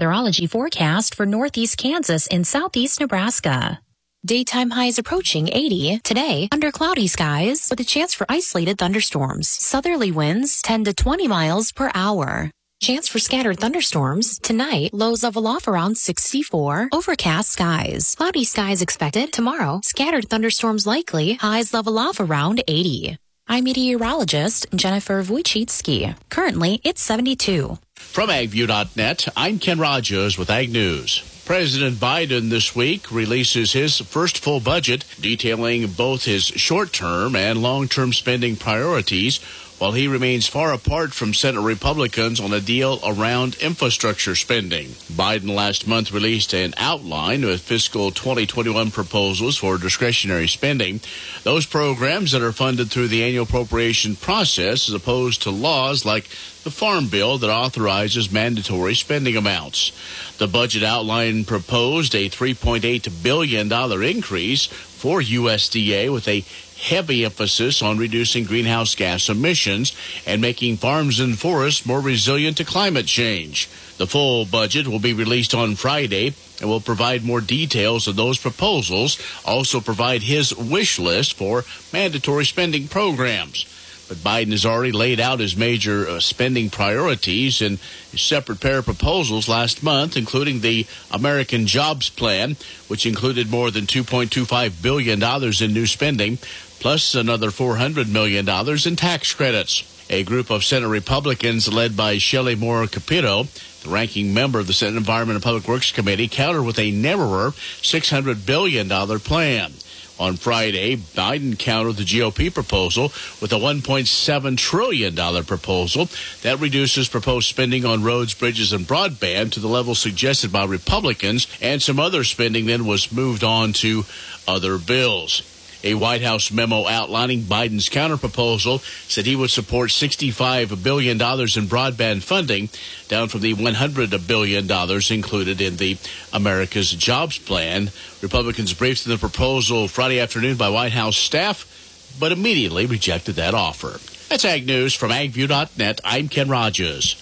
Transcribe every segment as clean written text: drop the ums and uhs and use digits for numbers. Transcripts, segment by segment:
Weatherology forecast for northeast Kansas and southeast Nebraska. Daytime highs approaching 80. Today, under cloudy skies with a chance for isolated thunderstorms. Southerly winds 10 to 20 miles per hour. Chance for scattered thunderstorms. Tonight, lows level off around 64. Overcast skies. Cloudy skies expected. Tomorrow, scattered thunderstorms likely. Highs level off around 80. I'm meteorologist Jennifer Wojcicki. Currently, it's 72. From AgView.net, I'm Ken Rogers with Ag News. President Biden this week releases his first full budget, detailing both his short-term and long-term spending priorities, while he remains far apart from Senate Republicans on a deal around infrastructure spending. Biden last month released an outline of fiscal 2021 proposals for discretionary spending. Those programs that are funded through the annual appropriation process, as opposed to laws like the Farm Bill that authorizes mandatory spending amounts. The budget outline proposed a $3.8 billion increase for USDA with a heavy emphasis on reducing greenhouse gas emissions and making farms and forests more resilient to climate change. The full budget will be released on Friday and will provide more details of those proposals, also provide his wish list for mandatory spending programs. But Biden has already laid out his major spending priorities in a separate pair of proposals last month, including the American Jobs Plan, which included more than $2.25 billion in new spending, plus another $400 million in tax credits. A group of Senate Republicans led by Shelley Moore Capito, the ranking member of the Senate Environment and Public Works Committee, countered with a narrower $600 billion plan. On Friday, Biden countered the GOP proposal with a $1.7 trillion proposal that reduces proposed spending on roads, bridges, and broadband to the level suggested by Republicans, and some other spending then was moved on to other bills. A White House memo outlining Biden's counterproposal said he would support $65 billion in broadband funding, down from the $100 billion included in the America's Jobs Plan. Republicans briefed the proposal Friday afternoon by White House staff, but immediately rejected that offer. That's Ag News from AgView.net. I'm Ken Rogers.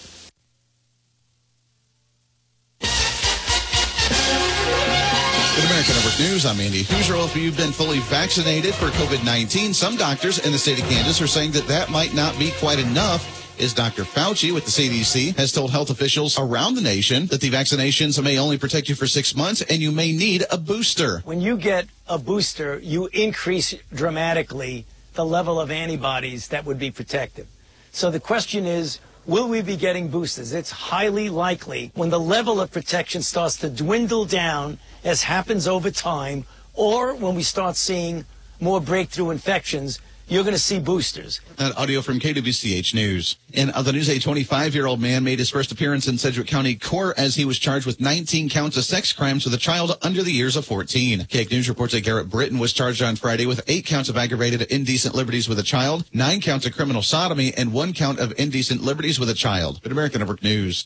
Good American Network News, I'm Andy Hoosier. If you've been fully vaccinated for COVID-19, some doctors in the state of Kansas are saying that might not be quite enough, as Dr. Fauci with the CDC has told health officials around the nation that the vaccinations may only protect you for 6 months and you may need a booster. When you get a booster, you increase dramatically the level of antibodies that would be protective. So the question is, will we be getting boosters? It's highly likely when the level of protection starts to dwindle down, as happens over time, or when we start seeing more breakthrough infections, you're going to see boosters. That audio from KWCH News. In other news, a 25-year-old man made his first appearance in Sedgwick County Court as he was charged with 19 counts of sex crimes with a child under the years of 14. KAKE News reports that Garrett Britton was charged on Friday with 8 counts of aggravated indecent liberties with a child, 9 counts of criminal sodomy, and 1 count of indecent liberties with a child. But American Network News.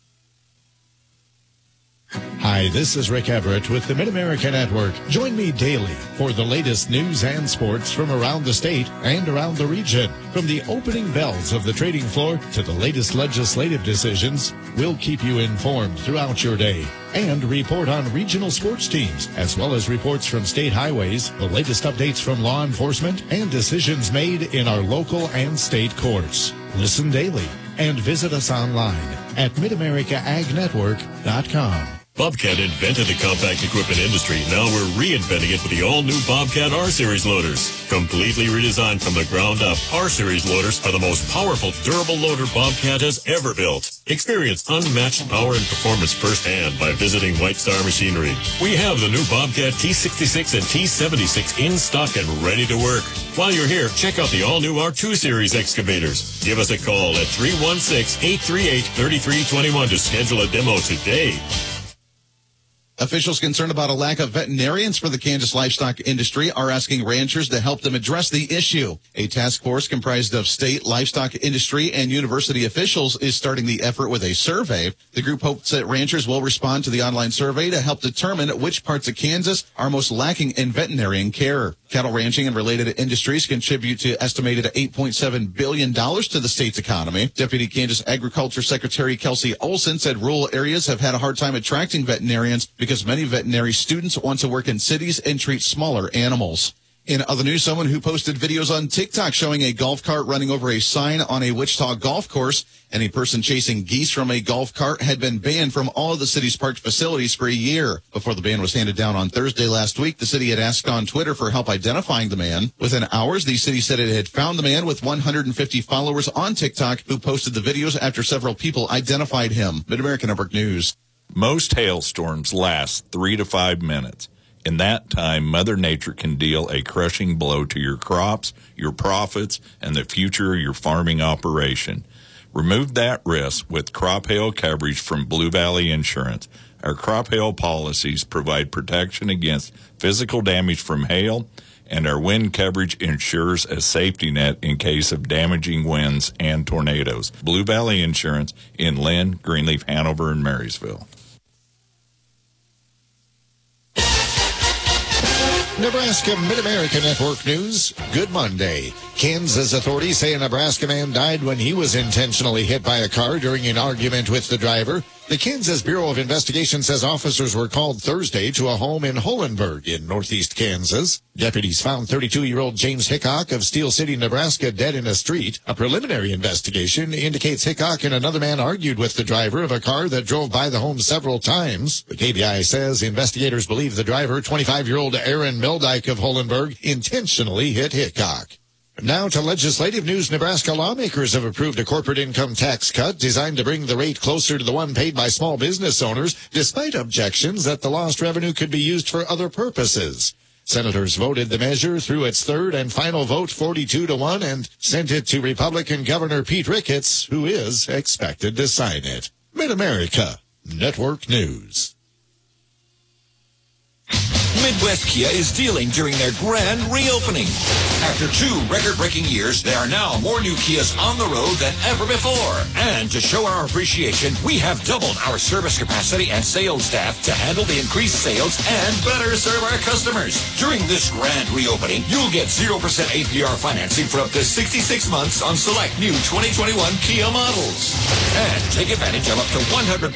Hi, this is Rick Everett with the Mid-America Network. Join me daily for the latest news and sports from around the state and around the region. From the opening bells of the trading floor to the latest legislative decisions, we'll keep you informed throughout your day and report on regional sports teams, as well as reports from state highways, the latest updates from law enforcement, and decisions made in our local and state courts. Listen daily and visit us online at MidAmericaAgNetwork.com. Bobcat invented the compact equipment industry. Now we're reinventing it with the all-new Bobcat R-Series loaders. Completely redesigned from the ground up, R-Series loaders are the most powerful, durable loader Bobcat has ever built. Experience unmatched power and performance firsthand by visiting White Star Machinery. We have the new Bobcat T66 and T76 in stock and ready to work. While you're here, check out the all-new R2 Series excavators. Give us a call at 316-838-3321 to schedule a demo today. Officials concerned about a lack of veterinarians for the Kansas livestock industry are asking ranchers to help them address the issue. A task force comprised of state, livestock industry, and university officials is starting the effort with a survey. The group hopes that ranchers will respond to the online survey to help determine which parts of Kansas are most lacking in veterinarian care. Cattle ranching and related industries contribute to estimated $8.7 billion to the state's economy. Deputy Kansas Agriculture Secretary Kelsey Olson said rural areas have had a hard time attracting veterinarians because many veterinary students want to work in cities and treat smaller animals. In other news, someone who posted videos on TikTok showing a golf cart running over a sign on a Wichita golf course and a person chasing geese from a golf cart had been banned from all of the city's park facilities for a year. Before the ban was handed down on Thursday last week, the city had asked on Twitter for help identifying the man. Within hours, the city said it had found the man with 150 followers on TikTok who posted the videos after several people identified him. Mid-America Network News. Most hailstorms last 3 to 5 minutes. In that time, Mother Nature can deal a crushing blow to your crops, your profits, and the future of your farming operation. Remove that risk with crop hail coverage from Blue Valley Insurance. Our crop hail policies provide protection against physical damage from hail, and our wind coverage ensures a safety net in case of damaging winds and tornadoes. Blue Valley Insurance in Lynn, Greenleaf, Hanover, and Marysville. Nebraska Mid-America Network News. Good Monday. Kansas authorities say a Nebraska man died when he was intentionally hit by a car during an argument with the driver. The Kansas Bureau of Investigation says officers were called Thursday to a home in Holenberg in northeast Kansas. Deputies found 32-year-old James Hickok of Steel City, Nebraska, dead in a street. A preliminary investigation indicates Hickok and another man argued with the driver of a car that drove by the home several times. The KBI says investigators believe the driver, 25-year-old Aaron Mildyke of Holenberg, intentionally hit Hickok. Now to legislative news. Nebraska lawmakers have approved a corporate income tax cut designed to bring the rate closer to the one paid by small business owners, despite objections that the lost revenue could be used for other purposes. Senators voted the measure through its third and final vote 42-1 and sent it to Republican Governor Pete Ricketts, who is expected to sign it. Mid-America Network News. Midwest Kia is dealing during their grand reopening. After 2 record-breaking years, there are now more new Kias on the road than ever before. And to show our appreciation, we have doubled our service capacity and sales staff to handle the increased sales and better serve our customers. During this grand reopening, you'll get 0% APR financing for up to 66 months on select new 2021 Kia models. And take advantage of up to 130%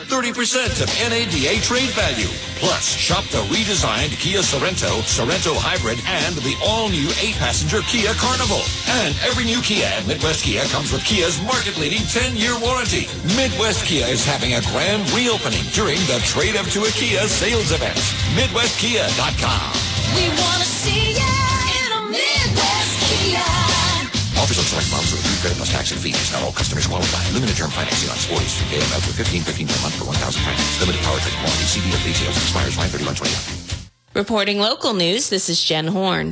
of NADA trade value. Plus, shop the redesigned Kia Sorento, Sorento Hybrid, and the all-new 8-passenger Kia Carnival. And every new Kia at Midwest Kia comes with Kia's market-leading 10-year warranty. Midwest Kia is having a grand reopening during the Trade Up to a Kia sales event. MidwestKia.com. We want to see ya in a Midwest Kia. Offers on select models with free credit plus tax and fees. Not all customers qualify. Limited term financing on Sporties through KML for $15.15 per month for 1,000 finance. Limited powertrain warranty. CD of details. Expires 9/31/21. Reporting local news, this is Jen Horn.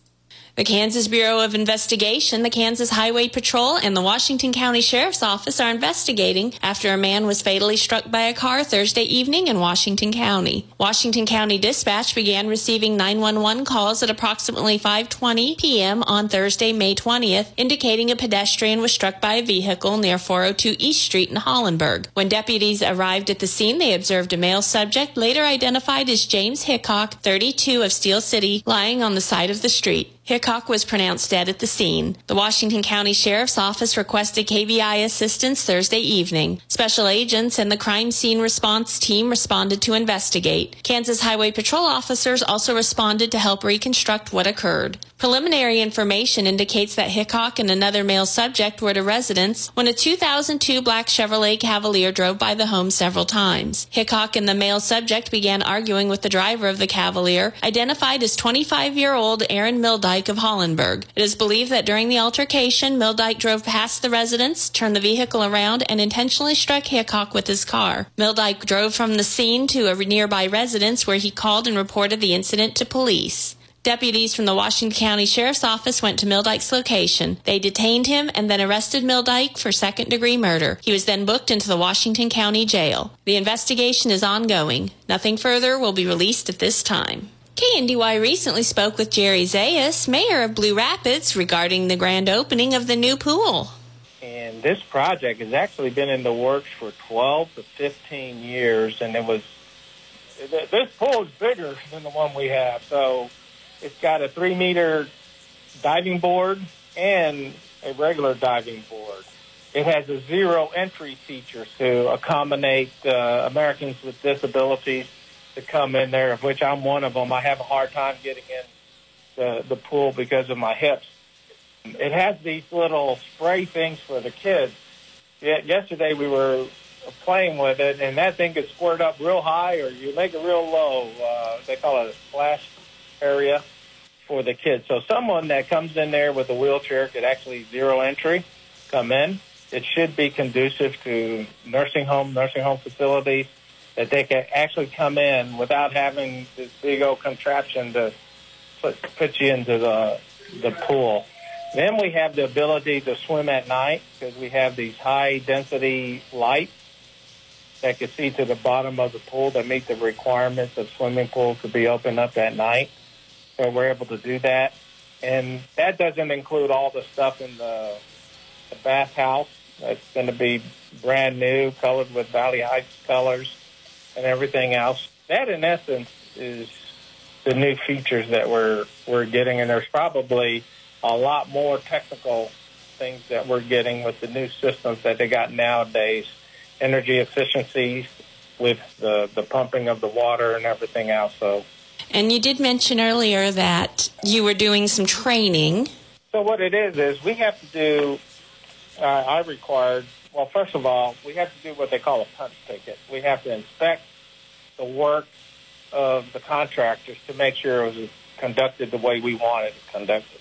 The Kansas Bureau of Investigation, the Kansas Highway Patrol, and the Washington County Sheriff's Office are investigating after a man was fatally struck by a car Thursday evening in Washington County. Washington County Dispatch began receiving 911 calls at approximately 5:20 p.m. on Thursday, May 20th, indicating a pedestrian was struck by a vehicle near 402 East Street in Hollenberg. When deputies arrived at the scene, they observed a male subject, later identified as James Hickok, 32, of Steel City, lying on the side of the street. Hickok was pronounced dead at the scene. The Washington County Sheriff's Office requested KVI assistance Thursday evening. Special agents and the crime scene response team responded to investigate. Kansas Highway Patrol officers also responded to help reconstruct what occurred. Preliminary information indicates that Hickok and another male subject were at a residence when a 2002 black Chevrolet Cavalier drove by the home several times. Hickok and the male subject began arguing with the driver of the Cavalier, identified as 25-year-old Aaron Mildyke of Hollenberg. It is believed that during the altercation, Mildyke drove past the residence, turned the vehicle around, and intentionally struck Hickok with his car. Mildyke drove from the scene to a nearby residence where he called and reported the incident to police. Deputies from the Washington County Sheriff's Office went to Mildyke's location. They detained him and then arrested Mildyke for second-degree murder. He was then booked into the Washington County Jail. The investigation is ongoing. Nothing further will be released at this time. KNDY recently spoke with Jerry Zayas, mayor of Blue Rapids, regarding the grand opening of the new pool. And this project has actually been in the works for 12 to 15 years, and this pool is bigger than the one we have. So It's got a 3-meter diving board and a regular diving board. It has a zero entry feature to accommodate Americans with disabilities to come in there, of which I'm one of them. I have a hard time getting in the pool because of my hips. It has these little spray things for the kids. Yesterday we were playing with it, and that thing could squirt up real high or you make it real low. They call it a splash area for the kids. So someone that comes in there with a wheelchair could actually zero entry, come in. It should be conducive to nursing home facilities, that they can actually come in without having this big old contraption to put you into the pool. Then we have the ability to swim at night because we have these high-density lights that can see to the bottom of the pool that meet the requirements of swimming pools to be opened up at night. So we're able to do that. And that doesn't include all the stuff in the bathhouse. That's going to be brand new, colored with Valley Heights colors and everything else. That, in essence, is the new features that we're getting. And there's probably a lot more technical things that we're getting with the new systems that they got nowadays. Energy efficiencies with the pumping of the water and everything else. And you did mention earlier that you were doing some training. So what it is we have to do, first of all, we have to do what they call a punch ticket. We have to inspect the work of the contractors to make sure it was conducted the way we wanted it conducted.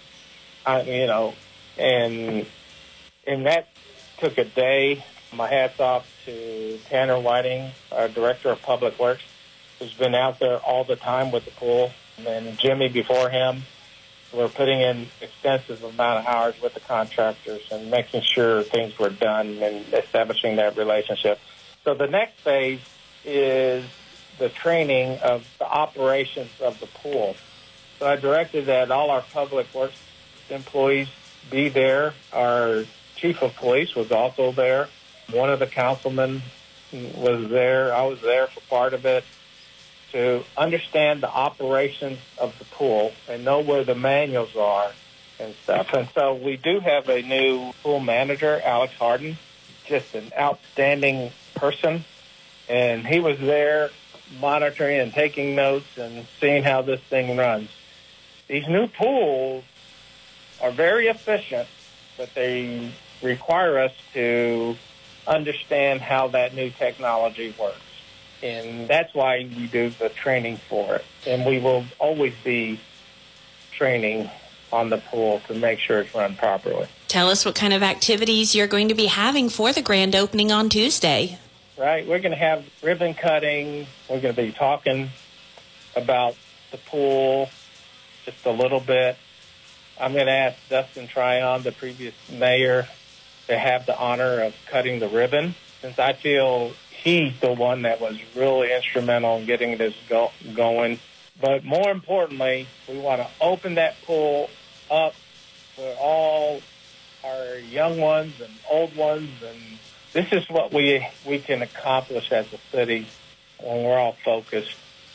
And that took a day. My hat's off to Tanner Whiting, our Director of Public Works, who's been out there all the time with the pool. And then Jimmy before him. We're putting in extensive amount of hours with the contractors and making sure things were done and establishing that relationship. So the next phase is the training of the operations of the pool. So I directed that all our public works employees be there. Our chief of police was also there. One of the councilmen was there. I was there for part of it, to understand the operations of the pool and know where the manuals are and stuff. And so we do have a new pool manager, Alex Harden, just an outstanding person. And he was there monitoring and taking notes and seeing how this thing runs. These new pools are very efficient, but they require us to understand how that new technology works. And that's why we do the training for it. And we will always be training on the pool to make sure it's run properly. Tell us what kind of activities you're going to be having for the grand opening on Tuesday. Right. We're going to have ribbon cutting. We're going to be talking about the pool just a little bit. I'm going to ask Dustin Tryon, the previous mayor, to have the honor of cutting the ribbon, since I feel he's the one that was really instrumental in getting this going. But more importantly, we want to open that pool up for all our young ones and old ones. And this is what we can accomplish as a city when we're all focused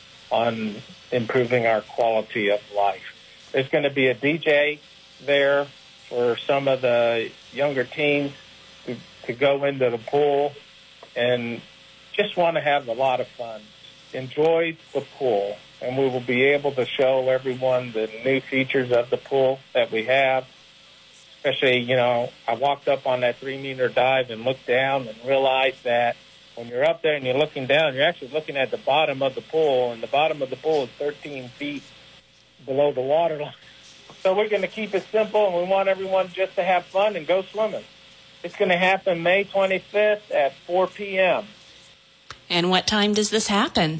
on improving our quality of life. There's going to be a DJ there for some of the younger teens to go into the pool and just want to have a lot of fun. Enjoy the pool, and we will be able to show everyone the new features of the pool that we have. Especially, I walked up on that 3-meter dive and looked down and realized that when you're up there and you're looking down, you're actually looking at the bottom of the pool, and the bottom of the pool is 13 feet below the water line. So we're going to keep it simple, and we want everyone just to have fun and go swimming. It's going to happen May 25th at 4 p.m. And what time does this happen?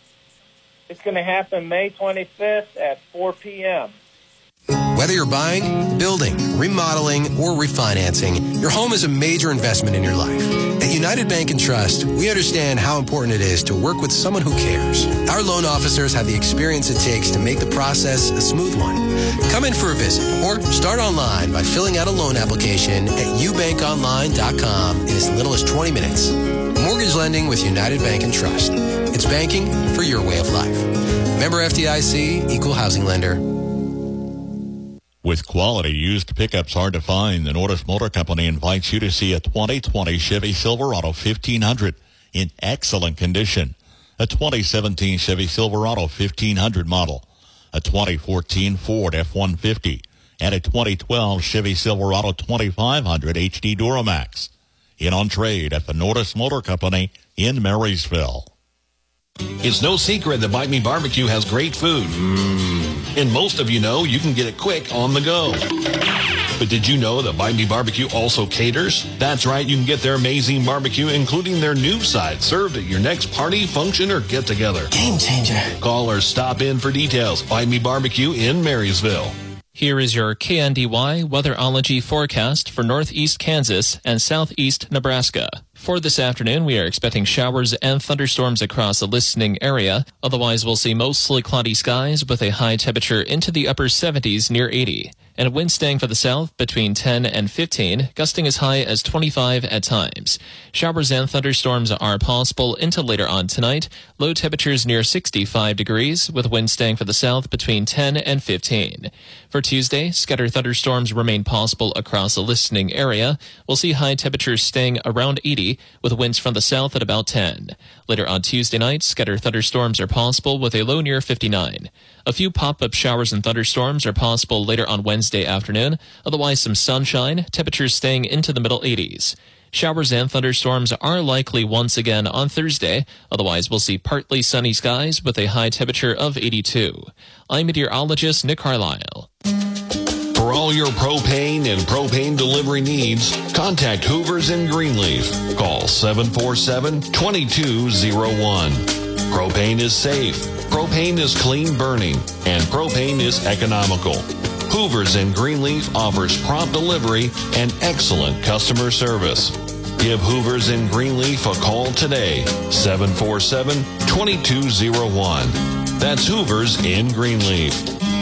It's going to happen May 25th at 4 p.m. Whether you're buying, building, remodeling, or refinancing, your home is a major investment in your life. At United Bank and Trust, we understand how important it is to work with someone who cares. Our loan officers have the experience it takes to make the process a smooth one. Come in for a visit or start online by filling out a loan application at ubankonline.com in as little as 20 minutes. Mortgage lending with United Bank and Trust. It's banking for your way of life. Member FDIC, Equal Housing Lender. With quality used pickups hard to find, the Nordis Motor Company invites you to see a 2020 Chevy Silverado 1500 in excellent condition, a 2017 Chevy Silverado 1500 model, a 2014 Ford F-150, and a 2012 Chevy Silverado 2500 HD Duramax. In on trade at the Nordis Motor Company in Marysville. It's no secret that Bite Me Barbecue has great food. And most of you know you can get it quick on the go. But did you know that Bite Me Barbecue also caters? That's right, you can get their amazing barbecue, including their new side, served at your next party, function, or get-together. Game changer. Call or stop in for details. Bite Me Barbecue in Marysville. Here is your KNDY weatherology forecast for northeast Kansas and southeast Nebraska. For this afternoon, we are expecting showers and thunderstorms across the listening area. Otherwise, we'll see mostly cloudy skies with a high temperature into the upper 70s near 80. And winds staying for the south between 10 and 15, gusting as high as 25 at times. Showers and thunderstorms are possible into later on tonight. Low temperatures near 65 degrees, with winds staying for the south between 10 and 15. For Tuesday, scattered thunderstorms remain possible across the listening area. We'll see high temperatures staying around 80, with winds from the south at about 10. Later on Tuesday night, scattered thunderstorms are possible with a low near 59. A few pop-up showers and thunderstorms are possible later on Wednesday afternoon. Otherwise, some sunshine, temperatures staying into the middle 80s. Showers and thunderstorms are likely once again on Thursday. Otherwise, we'll see partly sunny skies with a high temperature of 82. I'm meteorologist Nick Carlisle. For all your propane and propane delivery needs, contact Hoovers in Greenleaf. Call 747-2201. Propane is safe, propane is clean burning, and propane is economical. Hoovers in Greenleaf offers prompt delivery and excellent customer service. Give Hoovers in Greenleaf a call today, 747-2201. That's Hoovers in Greenleaf.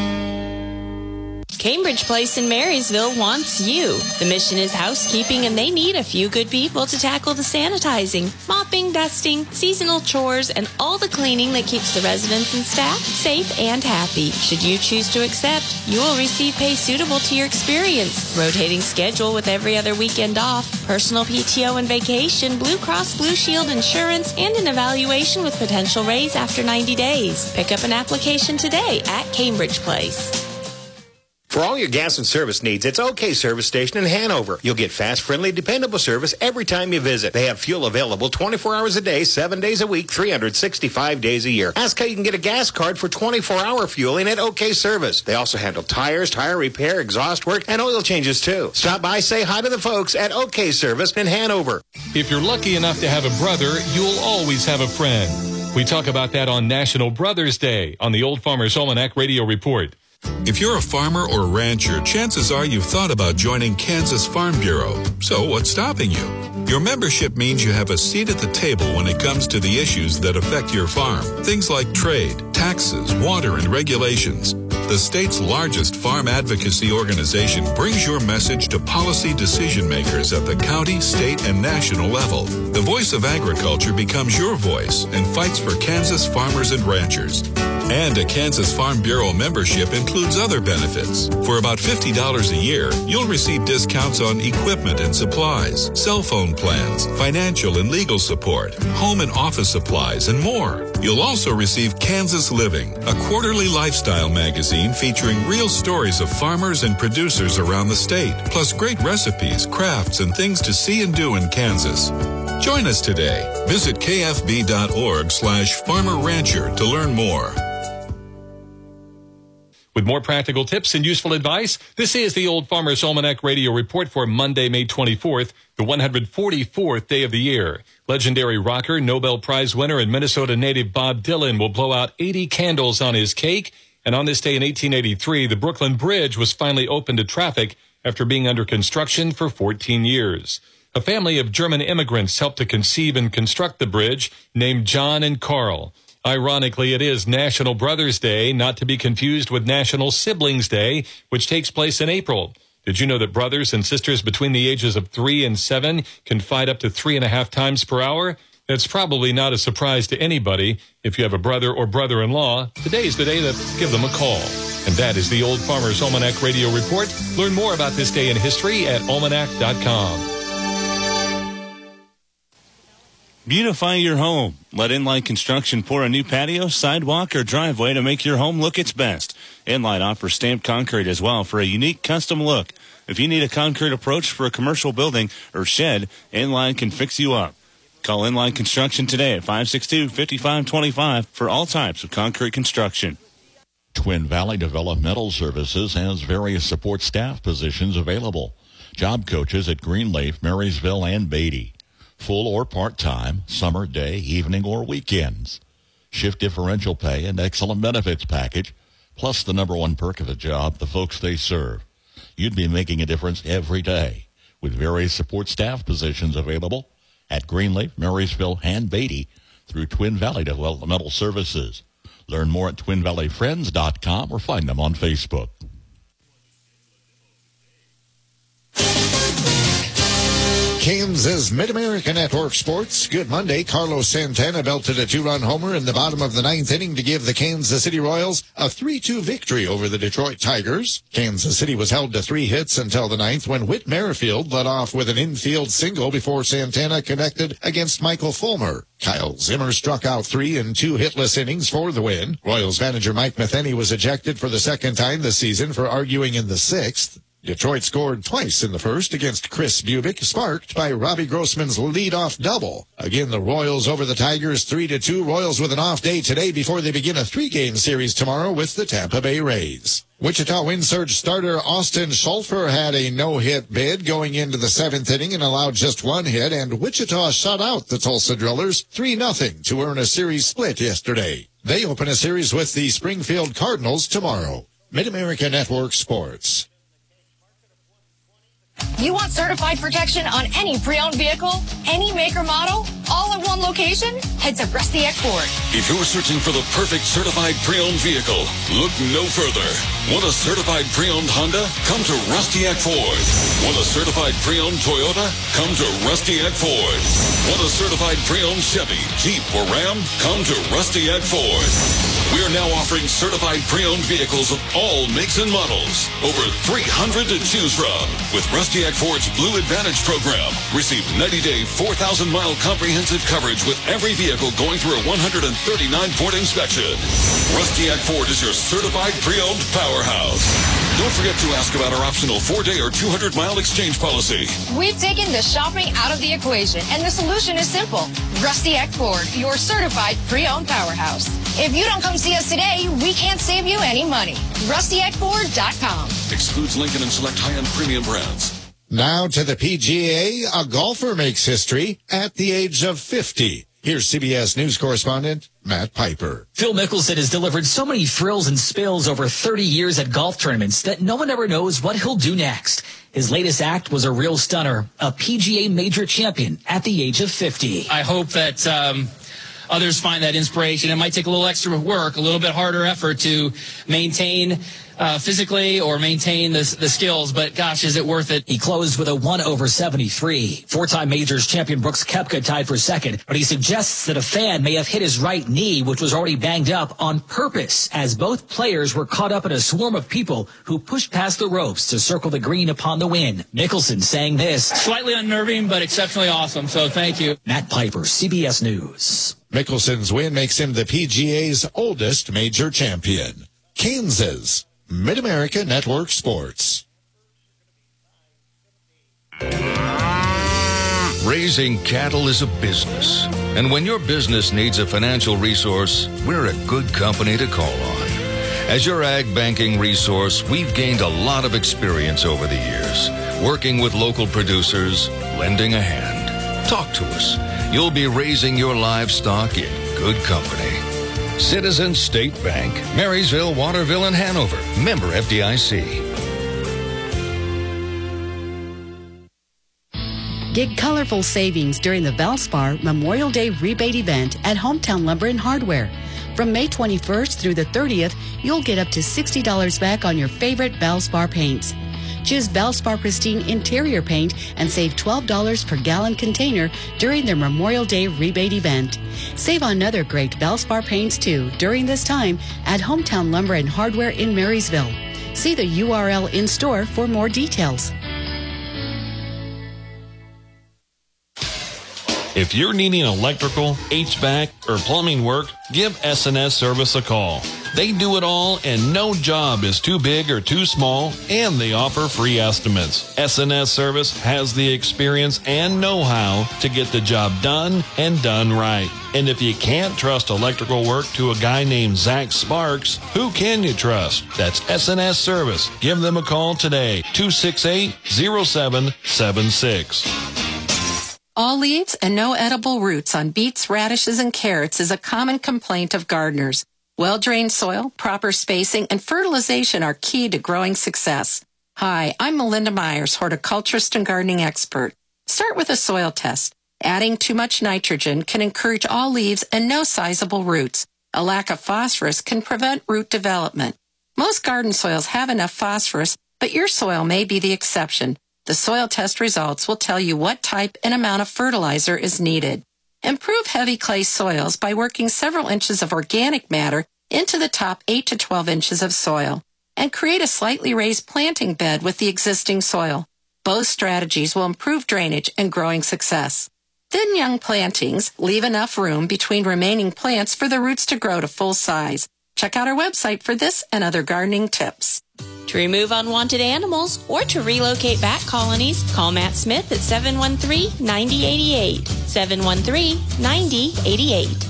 Cambridge Place in Marysville wants you. The mission is housekeeping, and they need a few good people to tackle the sanitizing, mopping, dusting, seasonal chores, and all the cleaning that keeps the residents and staff safe and happy. Should you choose to accept, you will receive pay suitable to your experience. Rotating schedule with every other weekend off, personal PTO and vacation, Blue Cross Blue Shield insurance, and an evaluation with potential raise after 90 days. Pick up an application today at Cambridge Place. For all your gas and service needs, it's OK Service Station in Hanover. You'll get fast, friendly, dependable service every time you visit. They have fuel available 24 hours a day, 7 days a week, 365 days a year. Ask how you can get a gas card for 24-hour fueling at OK Service. They also handle tires, tire repair, exhaust work, and oil changes too. Stop by, say hi to the folks at OK Service in Hanover. If you're lucky enough to have a brother, you'll always have a friend. We talk about that on National Brothers Day on the Old Farmer's Almanac Radio Report. If you're a farmer or rancher, chances are you've thought about joining Kansas Farm Bureau. So what's stopping you? Your membership means you have a seat at the table when it comes to the issues that affect your farm. Things like trade, taxes, water, and regulations. The state's largest farm advocacy organization brings your message to policy decision makers at the county, state, and national level. The voice of agriculture becomes your voice and fights for Kansas farmers and ranchers. And a Kansas Farm Bureau membership includes other benefits. For about $50 a year, you'll receive discounts on equipment and supplies, cell phone plans, financial and legal support, home and office supplies, and more. You'll also receive Kansas Living, a quarterly lifestyle magazine featuring real stories of farmers and producers around the state, plus great recipes, crafts, and things to see and do in Kansas. Join us today. Visit kfb.org/farmer-rancher to learn more. With more practical tips and useful advice, this is the Old Farmer's Almanac Radio Report for Monday, May 24th, the 144th day of the year. Legendary rocker, Nobel Prize winner, and Minnesota native Bob Dylan will blow out 80 candles on his cake. And on this day in 1883, the Brooklyn Bridge was finally opened to traffic after being under construction for 14 years. A family of German immigrants helped to conceive and construct the bridge, named John and Carl. Ironically, it is National Brothers Day, not to be confused with National Siblings Day, which takes place in April. Did you know that brothers and sisters between the ages of 3 and 7 can fight up to 3.5 times per hour? That's probably not a surprise to anybody. If you have a brother or brother-in-law, today is the day to give them a call. And that is the Old Farmer's Almanac Radio Report. Learn more about this day in history at almanac.com. Beautify your home. Let Inline Construction pour a new patio, sidewalk, or driveway to make your home look its best. Inline offers stamped concrete as well for a unique custom look. If you need a concrete approach for a commercial building or shed, Inline can fix you up. Call Inline Construction today at 562-5525 for all types of concrete construction. Twin Valley Developmental Services has various support staff positions available. Job coaches at Greenleaf, Marysville, and Beatty. Full or part-time, summer, day, evening, or weekends. Shift differential pay and excellent benefits package, plus the number one perk of the job, the folks they serve. You'd be making a difference every day with various support staff positions available at Greenleaf, Marysville, and Beatty through Twin Valley Developmental Services. Learn more at twinvalleyfriends.com or find them on Facebook. Kansas Mid-America Network Sports. Good Monday. Carlos Santana belted a two-run homer in the bottom of the ninth inning to give the Kansas City Royals a 3-2 victory over the Detroit Tigers. Kansas City was held to 3 hits until the ninth when Whit Merrifield led off with an infield single before Santana connected against Michael Fulmer. Kyle Zimmer struck out 3 in 2 hitless innings for the win. Royals manager Mike Matheny was ejected for the second time this season for arguing in the 6th. Detroit scored twice in the first against Chris Bubick, sparked by Robbie Grossman's leadoff double. Again, the Royals over the Tigers 3-2. Royals with an off day today before they begin a 3-game series tomorrow with the Tampa Bay Rays. Wichita Wind Surge starter Austin Schulfer had a no-hit bid going into the 7th inning and allowed just 1 hit, and Wichita shut out the Tulsa Drillers 3-0 to earn a series split yesterday. They open a series with the Springfield Cardinals tomorrow. Mid-America Network Sports. You want certified protection on any pre-owned vehicle, any make or model, all at one location? Head to Rusty Eck Ford. If you're searching for the perfect certified pre-owned vehicle, look no further. Want a certified pre-owned Honda? Come to Rusty Eck Ford. Want a certified pre-owned Toyota? Come to Rusty Eck Ford. Want a certified pre-owned Chevy, Jeep, or Ram? Come to Rusty Eck Ford. We are now offering certified pre-owned vehicles of all makes and models. Over 300 to choose from. With Rusty Eck Ford's Blue Advantage program, receive 90-day, 4,000-mile comprehensive coverage with every vehicle going through a 139-point inspection. Rusty Eck Ford is your certified pre-owned powerhouse. Don't forget to ask about our optional 4-day or 200-mile exchange policy. We've taken the shopping out of the equation, and the solution is simple. Rusty Eck Ford, your certified pre-owned powerhouse. If you don't come see us today, we can't save you any money. RustyEckFord.com. Excludes Lincoln and select high-end premium brands. Now to the PGA, a golfer makes history at the age of 50. Here's CBS News correspondent Matt Piper. Phil Mickelson has delivered so many thrills and spills over 30 years at golf tournaments that no one ever knows what he'll do next. His latest act was a real stunner, a PGA major champion at the age of 50. I hope that others find that inspiration. It might take a little extra work, a little bit harder effort to maintain physically or maintain the skills, but gosh, is it worth it? He closed with a 1/73. Four-time majors champion Brooks Koepka tied for second, but he suggests that a fan may have hit his right knee, which was already banged up, on purpose, as both players were caught up in a swarm of people who pushed past the ropes to circle the green upon the win. Mickelson saying this. Slightly unnerving, but exceptionally awesome, so thank you. Matt Piper, CBS News. Mickelson's win makes him the PGA's oldest major champion. Kansas. Mid-America Network Sports. Raising cattle is a business. And when your business needs a financial resource, we're a good company to call on. As your ag banking resource, we've gained a lot of experience over the years, working with local producers, lending a hand. Talk to us. You'll be raising your livestock in good company. Citizens State Bank, Marysville, Waterville, and Hanover. Member FDIC. Get colorful savings during the Valspar Memorial Day rebate event at Hometown Lumber and Hardware. From May 21st through the 30th, you'll get up to $60 back on your favorite Valspar paints. Choose Belspar Pristine Interior Paint and save $12 per gallon container during their Memorial Day rebate event. Save on other great Belspar paints too during this time at Hometown Lumber and Hardware in Marysville. See the URL in store for more details. If you're needing electrical, HVAC, or plumbing work, give SNS Service a call. They do it all, and no job is too big or too small, and they offer free estimates. SNS Service has the experience and know-how to get the job done and done right. And if you can't trust electrical work to a guy named Zach Sparks, who can you trust? That's SNS Service. Give them a call today, 268-0776. All leaves and no edible roots on beets, radishes, and carrots is a common complaint of gardeners. Well-drained soil, proper spacing, and fertilization are key to growing success. Hi, I'm Melinda Myers, horticulturist and gardening expert. Start with a soil test. Adding too much nitrogen can encourage all leaves and no sizable roots. A lack of phosphorus can prevent root development. Most garden soils have enough phosphorus, but your soil may be the exception. The soil test results will tell you what type and amount of fertilizer is needed. Improve heavy clay soils by working several inches of organic matter into the top 8 to 12 inches of soil, and create a slightly raised planting bed with the existing soil. Both strategies will improve drainage and growing success. Thin young plantings leave enough room between remaining plants for the roots to grow to full size. Check out our website for this and other gardening tips. To remove unwanted animals or to relocate bat colonies, call Matt Smith at 713-9088. 713-9088.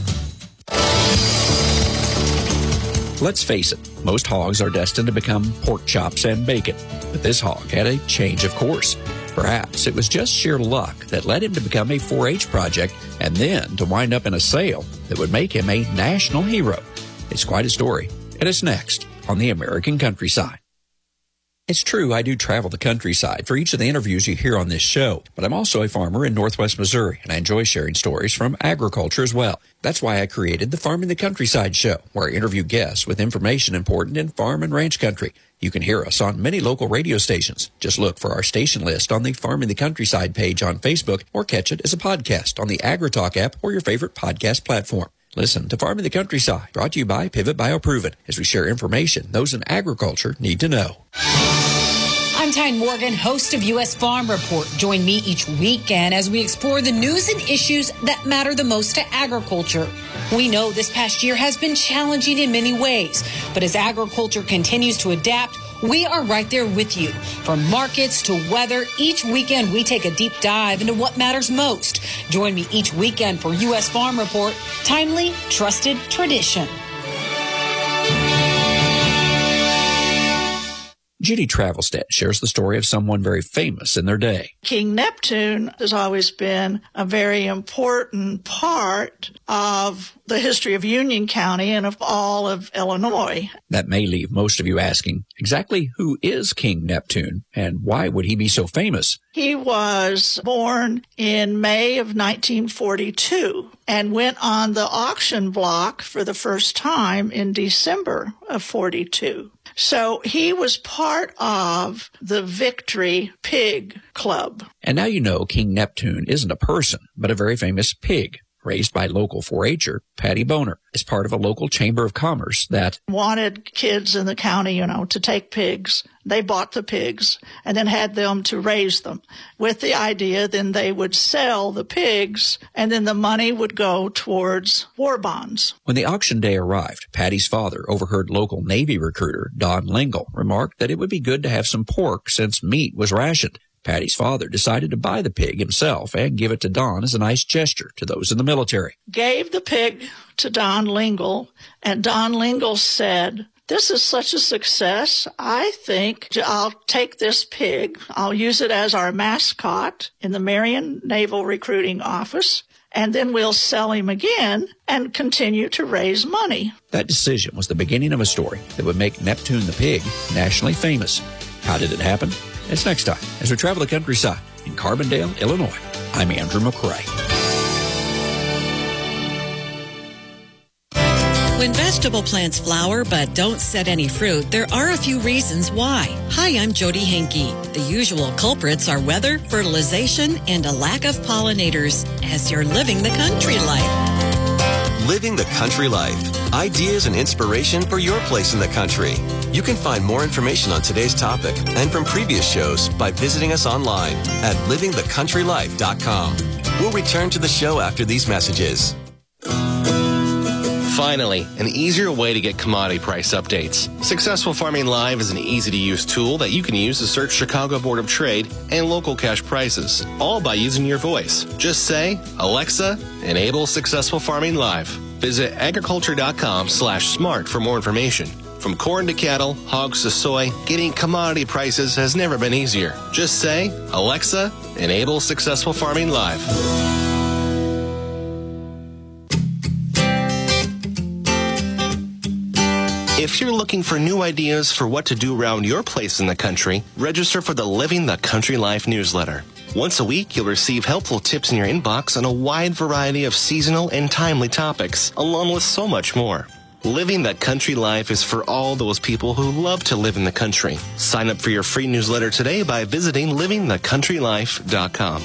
Let's face it, most hogs are destined to become pork chops and bacon. But this hog had a change of course. Perhaps it was just sheer luck that led him to become a 4-H project and then to wind up in a sale that would make him a national hero. It's quite a story, and it's next on the American Countryside. It's true, I do travel the countryside for each of the interviews you hear on this show, but I'm also a farmer in Northwest Missouri, and I enjoy sharing stories from agriculture as well. That's why I created the Farming the Countryside show, where I interview guests with information important in farm and ranch country. You can hear us on many local radio stations. Just look for our station list on the Farming the Countryside page on Facebook, or catch it as a podcast on the AgriTalk app or your favorite podcast platform. Listen to Farming the Countryside, brought to you by Pivot BioProven, as we share information those in agriculture need to know. I'm Tyne Morgan, host of U.S. Farm Report. Join me each weekend as we explore the news and issues that matter the most to agriculture. We know this past year has been challenging in many ways, but as agriculture continues to adapt, we are right there with you. From markets to weather, each weekend we take a deep dive into what matters most. Join me each weekend for U.S. Farm Report, timely, trusted tradition. Judy Travelstead shares the story of someone very famous in their day. King Neptune has always been a very important part of the history of Union County and of all of Illinois. That may leave most of you asking, exactly who is King Neptune and why would he be so famous? He was born in May of 1942 and went on the auction block for the first time in December of 42. So he was part of the Victory Pig Club. And now you know King Neptune isn't a person, but a very famous pig, raised by local 4-H'er Patty Boner as part of a local chamber of commerce that wanted kids in the county, to take pigs. They bought the pigs and then had them to raise them with the idea then they would sell the pigs and then the money would go towards war bonds. When the auction day arrived, Patty's father overheard local Navy recruiter Don Lingle remark that it would be good to have some pork since meat was rationed. Patty's father decided to buy the pig himself and give it to Don as a nice gesture to those in the military. Gave the pig to Don Lingle, and Don Lingle said, "This is such a success. I think I'll take this pig. I'll use it as our mascot in the Marion Naval Recruiting Office, and then we'll sell him again and continue to raise money." That decision was the beginning of a story that would make Neptune the pig nationally famous. How did it happen? It's next time as we travel the countryside in Carbondale, Illinois. I'm Andrew McCrae. When When vegetable plants flower but don't set any fruit, there are a few reasons why. Hi, I'm Jody Henke. The usual culprits are weather, fertilization, and a lack of pollinators as you're living the country life. Living the Country Life. Ideas and inspiration for your place in the country. You can find more information on today's topic and from previous shows by visiting us online at livingthecountrylife.com. We'll return to the show after these messages. Finally, an easier way to get commodity price updates. Successful Farming Live is an easy-to-use tool that you can use to search Chicago Board of Trade and local cash prices, all by using your voice. Just say, Alexa, enable Successful Farming Live. Visit agriculture.com/smart for more information. From corn to cattle, hogs to soy, getting commodity prices has never been easier. Just say, Alexa, enable Successful Farming Live. If you're looking for new ideas for what to do around your place in the country, register for the Living the Country Life newsletter. Once a week, you'll receive helpful tips in your inbox on a wide variety of seasonal and timely topics, along with so much more. Living the Country Life is for all those people who love to live in the country. Sign up for your free newsletter today by visiting livingthecountrylife.com.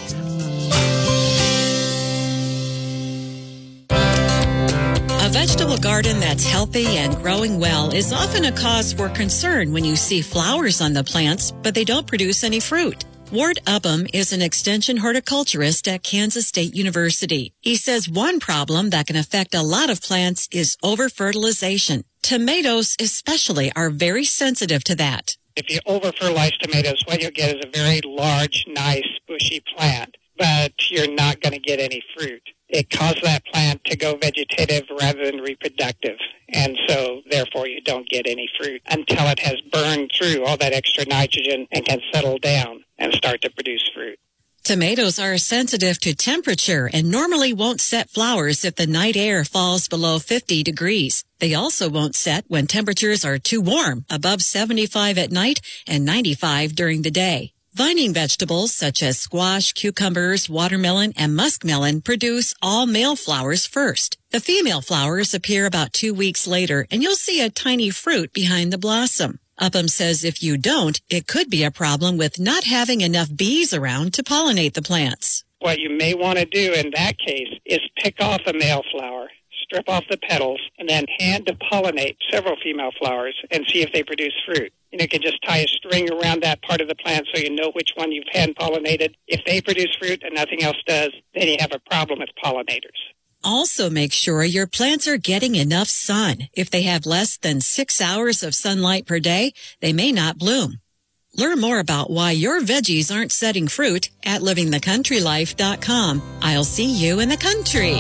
A vegetable garden that's healthy and growing well is often a cause for concern when you see flowers on the plants, but they don't produce any fruit. Ward Upham is an extension horticulturist at Kansas State University. He says one problem that can affect a lot of plants is over-fertilization. Tomatoes especially are very sensitive to that. If you over-fertilize tomatoes, what you'll get is a very large, nice, bushy plant, but you're not going to get any fruit. It causes that plant to go vegetative rather than reproductive, and so therefore you don't get any fruit until it has burned through all that extra nitrogen and can settle down and start to produce fruit. Tomatoes are sensitive to temperature and normally won't set flowers if the night air falls below 50 degrees. They also won't set when temperatures are too warm, above 75 at night and 95 during the day. Vining vegetables such as squash, cucumbers, watermelon, and muskmelon produce all male flowers first. The female flowers appear about 2 weeks later, and you'll see a tiny fruit behind the blossom. Upham says if you don't, it could be a problem with not having enough bees around to pollinate the plants. What you may want to do in that case is pick off a male flower, strip off the petals, and then hand to pollinate several female flowers and see if they produce fruit. You can just tie a string around that part of the plant so you know which one you've hand-pollinated. If they produce fruit and nothing else does, then you have a problem with pollinators. Also make sure your plants are getting enough sun. If they have less than 6 hours of sunlight per day, they may not bloom. Learn more about why your veggies aren't setting fruit at livingthecountrylife.com. I'll see you in the country.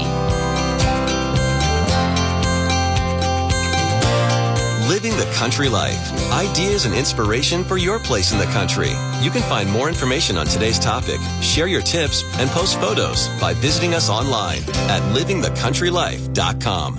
Living the Country Life. Ideas and inspiration for your place in the country. You can find more information on today's topic, share your tips, and post photos by visiting us online at livingthecountrylife.com.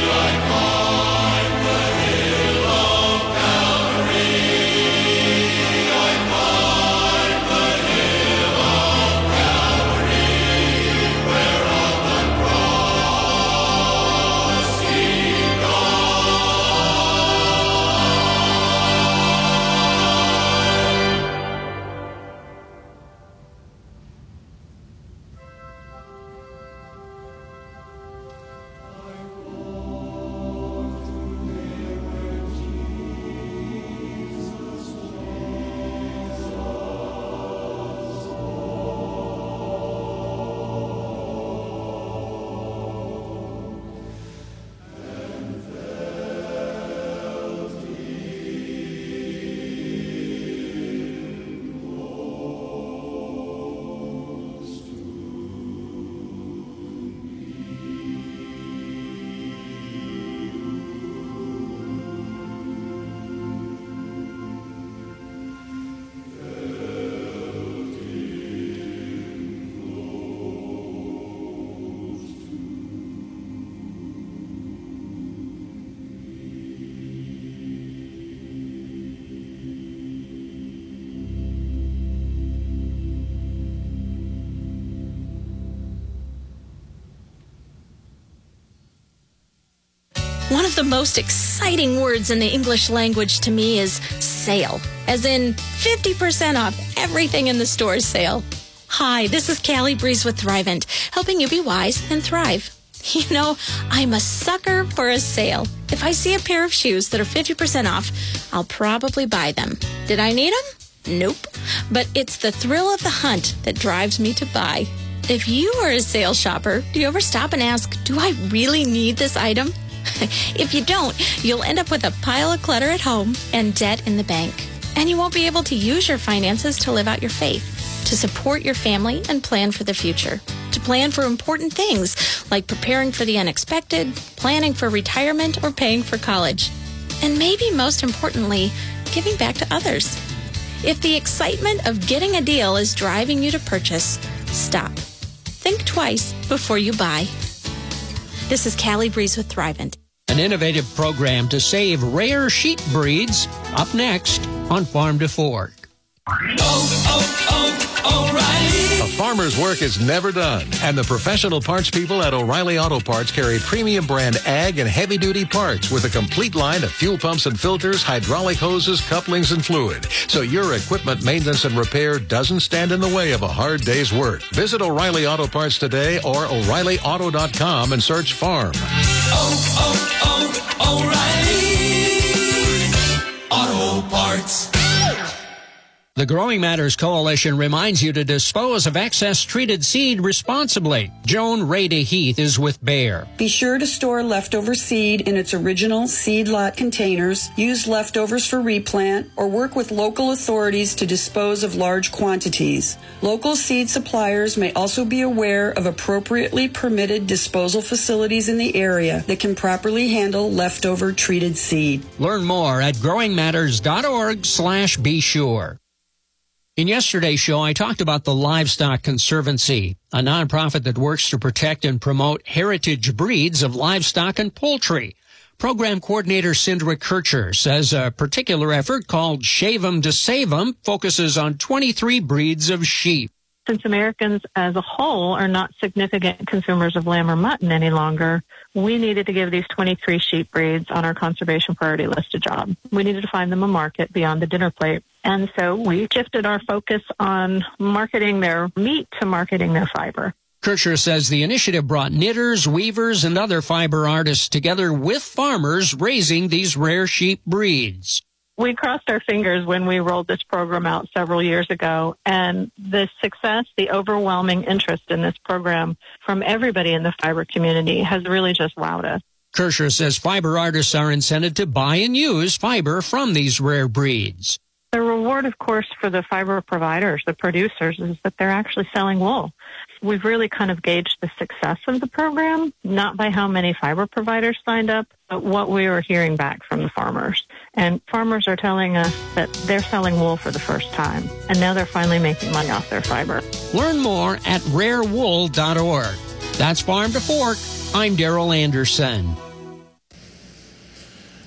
One of the most exciting words in the English language to me is sale, as in 50% off everything in the store sale. Hi, this is Callie Breeze with Thrivent, helping you be wise and thrive. You know, I'm a sucker for a sale. If I see a pair of shoes that are 50% off, I'll probably buy them. Did I need them? Nope. But it's the thrill of the hunt that drives me to buy. If you are a sale shopper, do you ever stop and ask, do I really need this item? If you don't, you'll end up with a pile of clutter at home and debt in the bank. And you won't be able to use your finances to live out your faith, to support your family and plan for the future, to plan for important things like preparing for the unexpected, planning for retirement, or paying for college. And maybe most importantly, giving back to others. If the excitement of getting a deal is driving you to purchase, stop. Think twice before you buy. This is Callie Breeze with Thrivent. An innovative program to save rare sheep breeds. Up next on Farm to Fork. O'Reilly. A farmer's work is never done, and the professional parts people at O'Reilly Auto Parts carry premium brand ag and heavy-duty parts with a complete line of fuel pumps and filters, hydraulic hoses, couplings, and fluid. So your equipment maintenance and repair doesn't stand in the way of a hard day's work. Visit O'Reilly Auto Parts today or O'ReillyAuto.com and search farm. O'Reilly Auto Parts. The Growing Matters Coalition reminds you to dispose of excess treated seed responsibly. Joan Rada Heath is with Bayer. Be sure to store leftover seed in its original seed lot containers, use leftovers for replant, or work with local authorities to dispose of large quantities. Local seed suppliers may also be aware of appropriately permitted disposal facilities in the area that can properly handle leftover treated seed. Learn more at growingmatters.org/be sure. In yesterday's show, I talked about the Livestock Conservancy, a nonprofit that works to protect and promote heritage breeds of livestock and poultry. Program coordinator Cindra Kircher says a particular effort called Shave 'em to Save 'em focuses on 23 breeds of sheep. Since Americans as a whole are not significant consumers of lamb or mutton any longer, we needed to give these 23 sheep breeds on our conservation priority list a job. We needed to find them a market beyond the dinner plate. And so we shifted our focus on marketing their meat to marketing their fiber. Kircher says the initiative brought knitters, weavers, and other fiber artists together with farmers raising these rare sheep breeds. We crossed our fingers when we rolled this program out several years ago, and the success, the overwhelming interest in this program from everybody in the fiber community has really just wowed us. Kircher says fiber artists are incented to buy and use fiber from these rare breeds. The reward, of course, for the fiber providers, the producers, is that they're actually selling wool. We've really kind of gauged the success of the program, not by how many fiber providers signed up, but what we were hearing back from the farmers. And farmers are telling us that they're selling wool for the first time, and now they're finally making money off their fiber. Learn more at rarewool.org. That's Farm to Fork. I'm Daryl Anderson.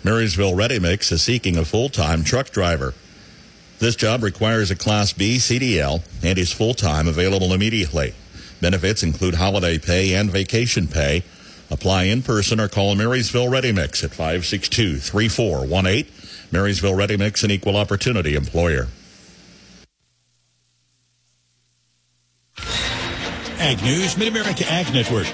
Marysville Ready Mix is seeking a full-time truck driver. This job requires a Class B CDL and is full-time, available immediately. Benefits include holiday pay and vacation pay. Apply in person or call Marysville Ready Mix at 562-3418. Marysville Ready Mix, an equal opportunity employer. Ag News, Mid-America Ag Network.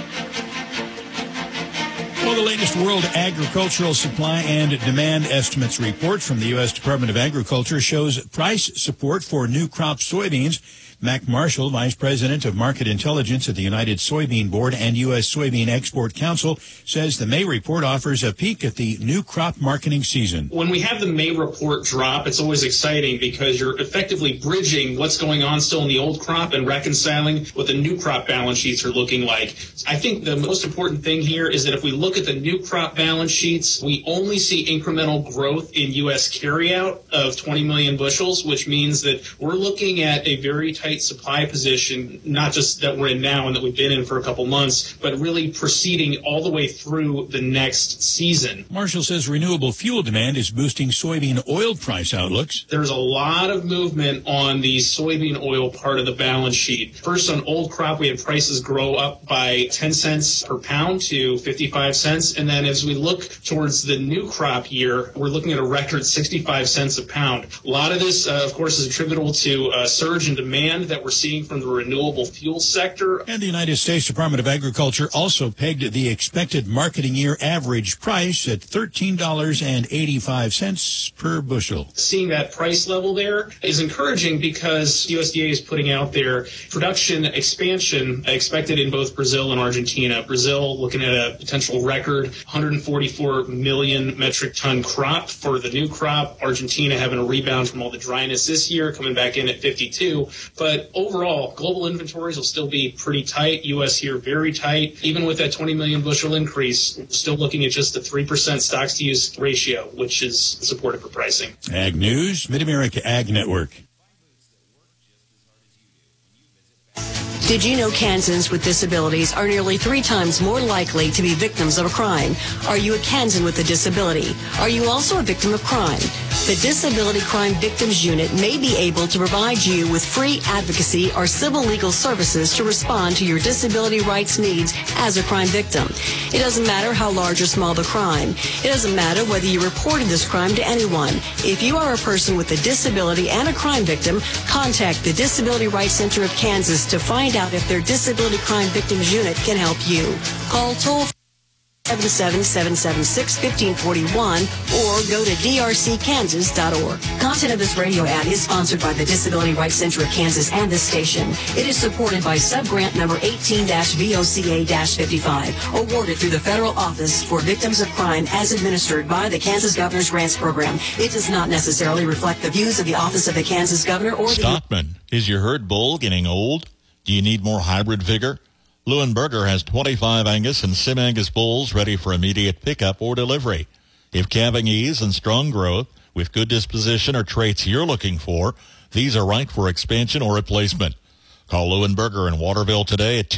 Well, the latest World Agricultural Supply and Demand Estimates report from the U.S. Department of Agriculture shows price support for new crop soybeans. Mac Marshall, Vice President of Market Intelligence at the United Soybean Board and U.S. Soybean Export Council, says the May report offers a peek at the new crop marketing season. When we have the May report drop, it's always exciting because you're effectively bridging what's going on still in the old crop and reconciling what the new crop balance sheets are looking like. I think the most important thing here is that if we look at the new crop balance sheets, we only see incremental growth in U.S. carryout of 20 million bushels, which means that we're looking at a very tight supply position, not just that we're in now and that we've been in for a couple months, but really proceeding all the way through the next season. Marshall says renewable fuel demand is boosting soybean oil price outlooks. There's a lot of movement on the soybean oil part of the balance sheet. First, on old crop, we had prices grow up by 10 cents per pound to 55 cents. And then as we look towards the new crop year, we're looking at a record 65 cents a pound. A lot of this, of course, is attributable to a surge in demand that we're seeing from the renewable fuel sector. And the United States Department of Agriculture also pegged the expected marketing year average price at $13.85 per bushel. Seeing that price level there is encouraging because USDA is putting out their production expansion expected in both Brazil and Argentina. Brazil looking at a potential record 144 million metric ton crop for the new crop. Argentina having a rebound from all the dryness this year, coming back in at 52. But overall, global inventories will still be pretty tight. U.S. here very tight. Even with that 20 million bushel increase, still looking at just a 3% stocks-to-use ratio, which is supportive for pricing. Ag News, Mid-America Ag Network. Did you know Kansans with disabilities are nearly 3 times more likely to be victims of a crime? Are you a Kansan with a disability? Are you also a victim of crime? The Disability Crime Victims Unit may be able to provide you with free advocacy or civil legal services to respond to your disability rights needs as a crime victim. It doesn't matter how large or small the crime. It doesn't matter whether you reported this crime to anyone. If you are a person with a disability and a crime victim, contact the Disability Rights Center of Kansas to find out if their Disability Crime Victims Unit can help you. Call toll 777-646-1541 or go to drckansas.org. Content of this radio ad is sponsored by the Disability Rights Center of Kansas and this station. It is supported by subgrant number 18-VOCA-55, awarded through the Federal Office for Victims of Crime as administered by the Kansas Governor's Grants Program. It does not necessarily reflect the views of the Office of the Kansas Governor or the... Stockman, is your herd bull getting old? Do you need more hybrid vigor? Leuenberger has 25 Angus and Sim-Angus bulls ready for immediate pickup or delivery. If calving ease and strong growth with good disposition are traits you're looking for, these are right for expansion or replacement. Call Leuenberger in Waterville today at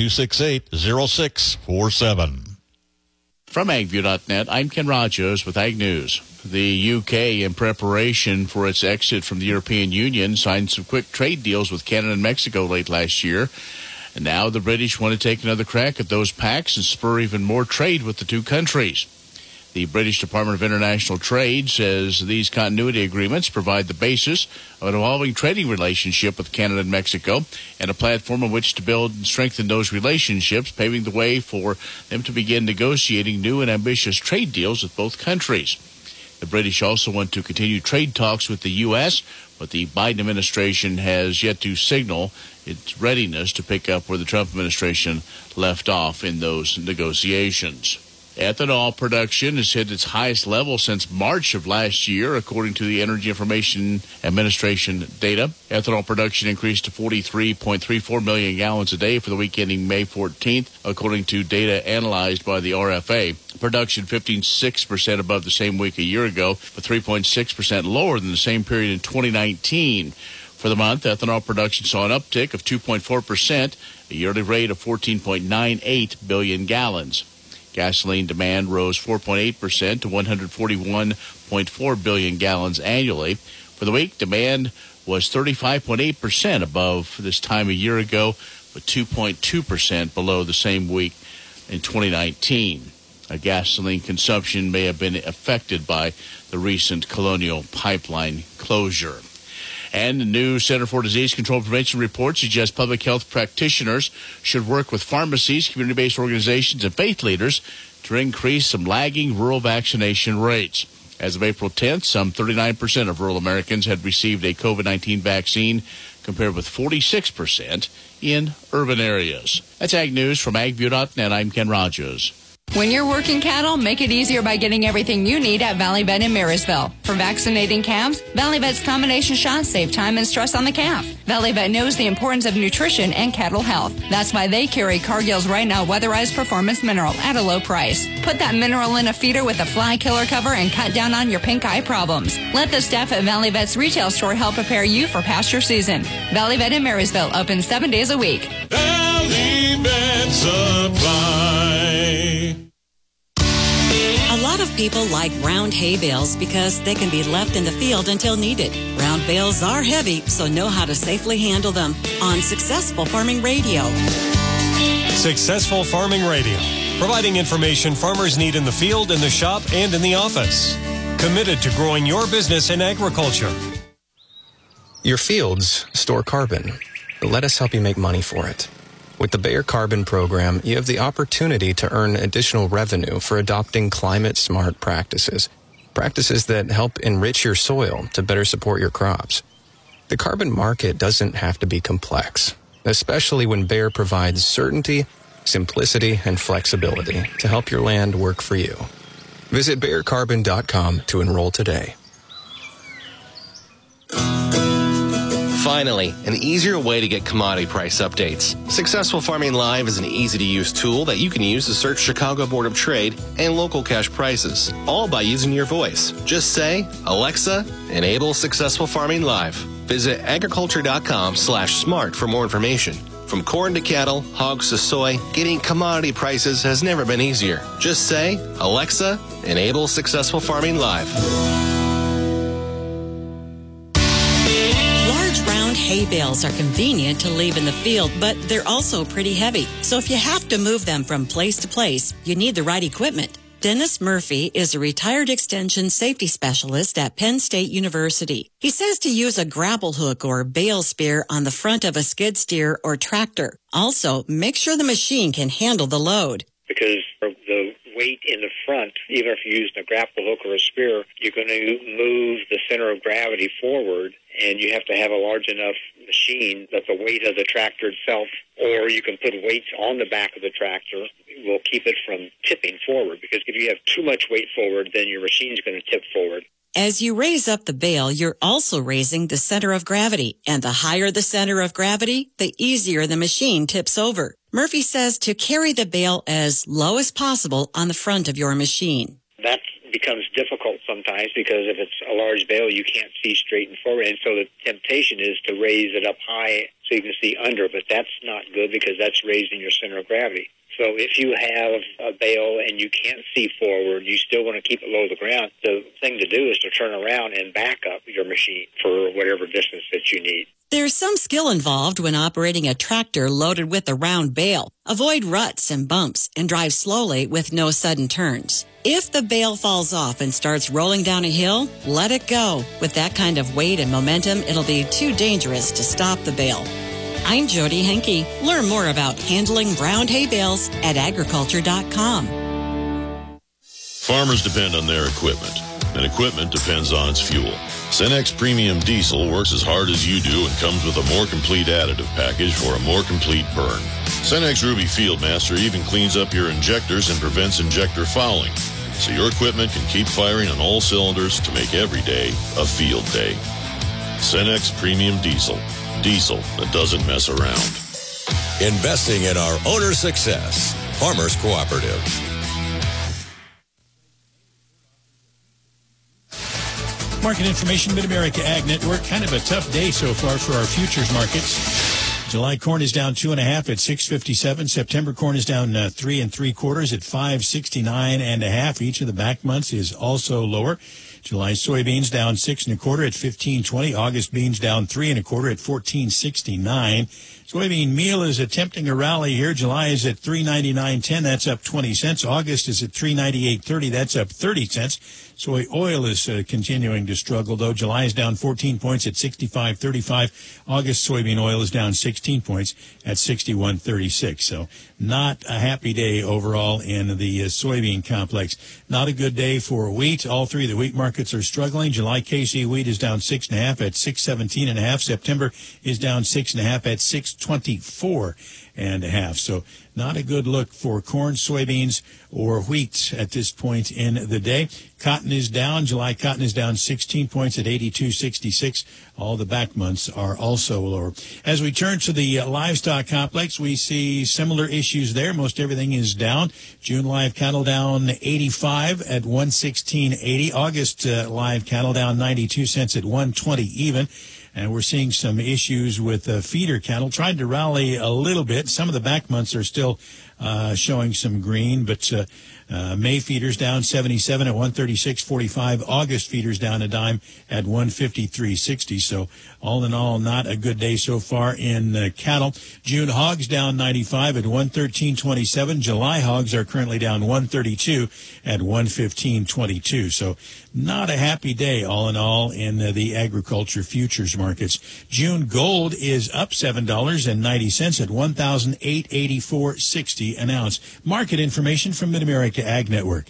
268-0647. From AgView.net, I'm Ken Rogers with Ag News. The UK, in preparation for its exit from the European Union, signed some quick trade deals with Canada and Mexico late last year. And now the British want to take another crack at those pacts and spur even more trade with the two countries. The British Department of International Trade says these continuity agreements provide the basis of an evolving trading relationship with Canada and Mexico and a platform on which to build and strengthen those relationships, paving the way for them to begin negotiating new and ambitious trade deals with both countries. The British also want to continue trade talks with the U.S., but the Biden administration has yet to signal its readiness to pick up where the Trump administration left off in those negotiations. Ethanol production has hit its highest level since March of last year, according to the Energy Information Administration data. Ethanol production increased to 43.34 million gallons a day for the week ending May 14th, according to data analyzed by the RFA. Production 15.6% above the same week a year ago, but 3.6% lower than the same period in 2019. For the month, ethanol production saw an uptick of 2.4%, a yearly rate of 14.98 billion gallons. Gasoline demand rose 4.8% to 141.4 billion gallons annually. For the week, demand was 35.8% above this time a year ago, but 2.2% below the same week in 2019. Gasoline consumption may have been affected by the recent Colonial Pipeline closure. And the new Center for Disease Control and Prevention report suggests public health practitioners should work with pharmacies, community-based organizations, and faith leaders to increase some lagging rural vaccination rates. As of April 10th, some 39% of rural Americans had received a COVID-19 vaccine, compared with 46% in urban areas. That's Ag News from AgView.net. I'm Ken Rogers. When you're working cattle, make it easier by getting everything you need at Valley Vet in Marysville. For vaccinating calves, Valley Vet's combination shots save time and stress on the calf. Valley Vet knows the importance of nutrition and cattle health. That's why they carry Cargill's Right Now Weatherized Performance Mineral at a low price. Put that mineral in a feeder with a fly killer cover and cut down on your pink eye problems. Let the staff at Valley Vet's retail store help prepare you for pasture season. Valley Vet in Marysville, open 7 days a week. Valley Vet Supply. A lot of people like round hay bales because they can be left in the field until needed. Round bales are heavy, so know how to safely handle them on Successful Farming Radio. Successful Farming Radio, providing information farmers need in the field, in the shop, and in the office. Committed to growing your business in agriculture. Your fields store carbon. Let us help you make money for it. With the Bayer Carbon Program, you have the opportunity to earn additional revenue for adopting climate-smart practices, practices that help enrich your soil to better support your crops. The carbon market doesn't have to be complex, especially when Bayer provides certainty, simplicity, and flexibility to help your land work for you. Visit BayerCarbon.com to enroll today. Finally, an easier way to get commodity price updates. Successful Farming Live is an easy-to-use tool that you can use to search Chicago Board of Trade and local cash prices, all by using your voice. Just say, Alexa, enable Successful Farming Live. Visit agriculture.com/smart for more information. From corn to cattle, hogs to soy, getting commodity prices has never been easier. Just say, Alexa, enable Successful Farming Live. Hay bales are convenient to leave in the field, but they're also pretty heavy. So if you have to move them from place to place, you need the right equipment. Dennis Murphy is a retired extension safety specialist at Penn State University. He says to use a grapple hook or bale spear on the front of a skid steer or tractor. Also, make sure the machine can handle the load. Because of the weight in the front, even if you're using a grapple hook or a spear, you're going to move the center of gravity forward, and you have to have a large enough machine that the weight of the tractor itself, or you can put weights on the back of the tractor, will keep it from tipping forward. Because if you have too much weight forward, then your machine's going to tip forward. As you raise up the bale, you're also raising the center of gravity. And the higher the center of gravity, the easier the machine tips over. Murphy says to carry the bale as low as possible on the front of your machine. That becomes difficult sometimes because if it's a large bale, you can't see straight and forward. And so the temptation is to raise it up high so you can see under, but that's not good because that's raising your center of gravity. So if you have a bale and you can't see forward, you still want to keep it low to the ground. The thing to do is to turn around and back up your machine for whatever distance that you need. There's some skill involved when operating a tractor loaded with a round bale. Avoid ruts and bumps and drive slowly with no sudden turns. If the bale falls off and starts rolling down a hill, let it go. With that kind of weight and momentum, it'll be too dangerous to stop the bale. I'm Jody Henke. Learn more about handling round hay bales at agriculture.com. Farmers depend on their equipment, and equipment depends on its fuel. Cenex Premium Diesel works as hard as you do and comes with a more complete additive package for a more complete burn. Cenex Ruby Fieldmaster even cleans up your injectors and prevents injector fouling, so your equipment can keep firing on all cylinders to make every day a field day. Cenex Premium Diesel. Diesel that doesn't mess around. Investing in our owner's success. Farmers Cooperative. Market information, Mid-America Ag Network. Kind of a tough day so far for our futures markets. July corn is down 2.5 at $6.57. September corn is down 3 3/4 at $5.69.5. Each of the back months is also lower. July soybeans down 6 1/4 at $15.20. August beans down 3 1/4 at $14.69. Soybean meal is attempting a rally here. July is at $3.99.10. That's up 20 cents. August is at $3.98.30. That's up 30 cents. Soy oil is continuing to struggle, though. July is down 14 points at 65.35. August soybean oil is down 16 points at 61.36. So not a happy day overall in the soybean complex. Not a good day for wheat. All three of the wheat markets are struggling. July KC wheat is down 6.5 at 617.5. September is down 6.5 at 624.5. So not a good look for corn, soybeans, or wheat at this point in the day. Cotton is down. July cotton is down 16 points at 82.66. All the back months are also lower. As we turn to the livestock complex, we see similar issues there. Most everything is down. June live cattle down 85 at 116.80. August live cattle down 92 cents at 120 even. And we're seeing some issues with feeder cattle. Tried to rally a little bit. Some of the back months are still showing some green, but May feeders down 77 at 136.45. August feeders down a dime at 153.60. So all in all, not a good day so far in cattle. June hogs down 95 at 113.27. July hogs are currently down 132 at 115.22. So not a happy day all in all in the agriculture futures markets. June gold is up $7.90 at $1,884.60 an ounce. Market information from Mid-America Ag Network.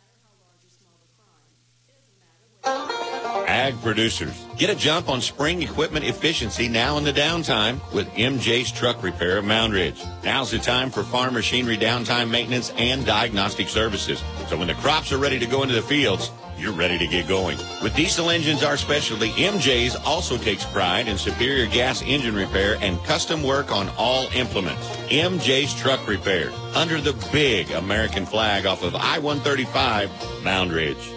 Ag producers, get a jump on spring equipment efficiency now in the downtime with MJ's Truck Repair of Mound Ridge. Now's the time for farm machinery downtime maintenance and diagnostic services. So when the crops are ready to go into the fields, you're ready to get going. With diesel engines our specialty, MJ's also takes pride in superior gas engine repair and custom work on all implements. MJ's Truck Repair, under the big American flag off of I-135, Mound Ridge.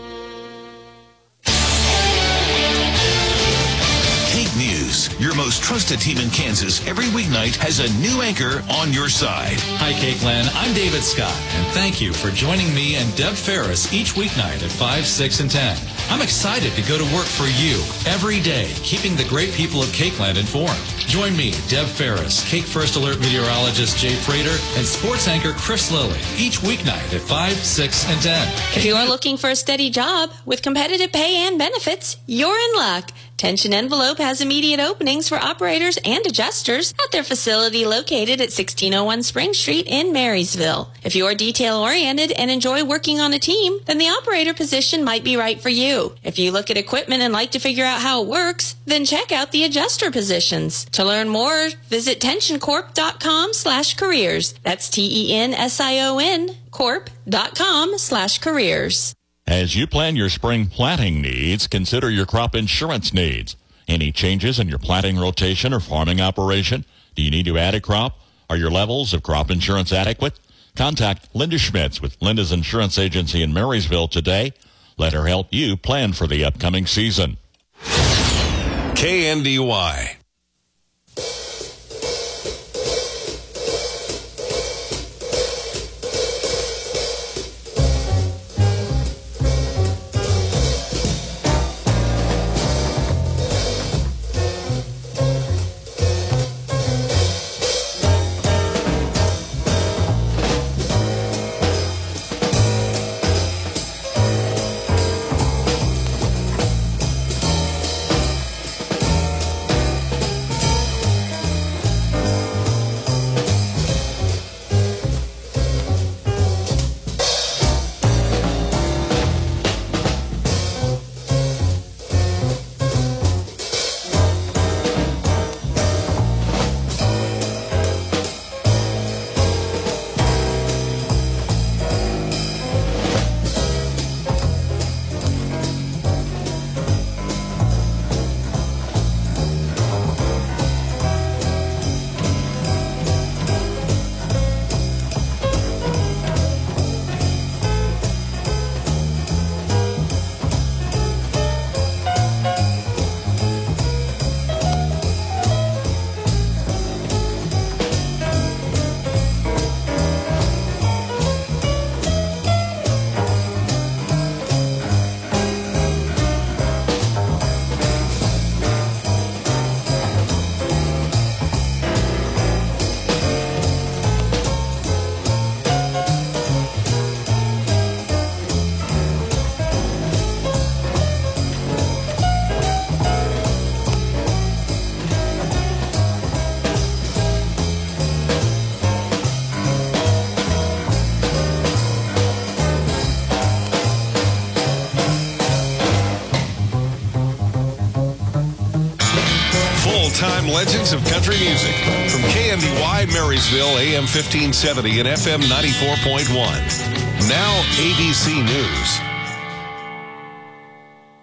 Kake News, your most trusted team in Kansas, every weeknight has a new anchor on your side. Hi, Cakeland. I'm David Scott, and thank you for joining me and Deb Ferris each weeknight at 5, 6, and 10. I'm excited to go to work for you every day, keeping the great people of Cakeland informed. Join me, Deb Ferris, Cake First Alert meteorologist Jay Prater, and sports anchor Chris Lilly each weeknight at 5, 6, and 10. If you are looking for a steady job with competitive pay and benefits, you're in luck. Tension Envelope has immediate openings for operators and adjusters at their facility located at 1601 Spring Street in Marysville. If you're detail-oriented and enjoy working on a team, then the operator position might be right for you. If you look at equipment and like to figure out how it works, then check out the adjuster positions. To learn more, visit tensioncorp.com/careers. That's TENSION corp.com/careers. As you plan your spring planting needs, consider your crop insurance needs. Any changes in your planting rotation or farming operation? Do you need to add a crop? Are your levels of crop insurance adequate? Contact Linda Schmitz with Linda's Insurance Agency in Marysville today. Let her help you plan for the upcoming season. KNDY. longtime legends of country music. From KNDY Marysville, AM 1570 and FM 94.1. Now ABC News.